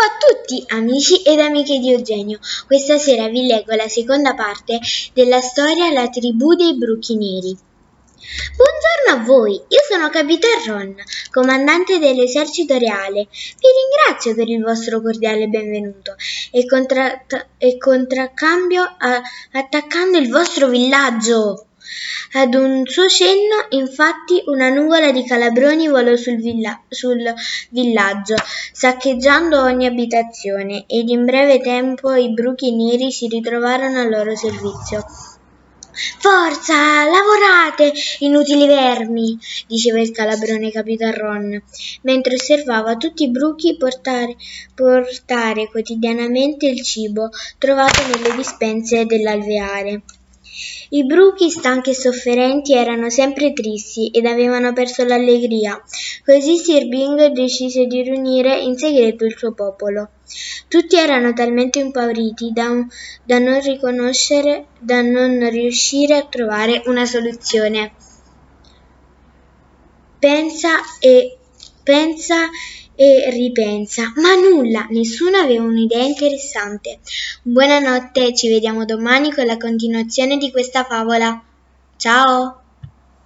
Ciao a tutti amici ed amiche di Eugenio, questa sera vi leggo la seconda parte della storia La tribù dei bruchi neri. Buongiorno a voi, io sono Capitan Ron, comandante dell'esercito reale. Vi ringrazio per il vostro cordiale benvenuto e contraccambio attaccando il vostro villaggio. Ad un suo cenno, infatti, una nuvola di calabroni volò sul villaggio, saccheggiando ogni abitazione, ed in breve tempo i bruchi neri si ritrovarono al loro servizio. «Forza, lavorate, inutili vermi!» diceva il calabrone Capitan Ron, mentre osservava tutti i bruchi portare quotidianamente il cibo trovato nelle dispense dell'alveare. I bruchi, stanchi e sofferenti, erano sempre tristi ed avevano perso l'allegria. Così Sir Bing decise di riunire in segreto il suo popolo. Tutti erano talmente impauriti da non riuscire a trovare una soluzione. Pensa e ripensa, ma nulla, nessuno aveva un'idea interessante. Buonanotte, ci vediamo domani con la continuazione di questa favola. Ciao!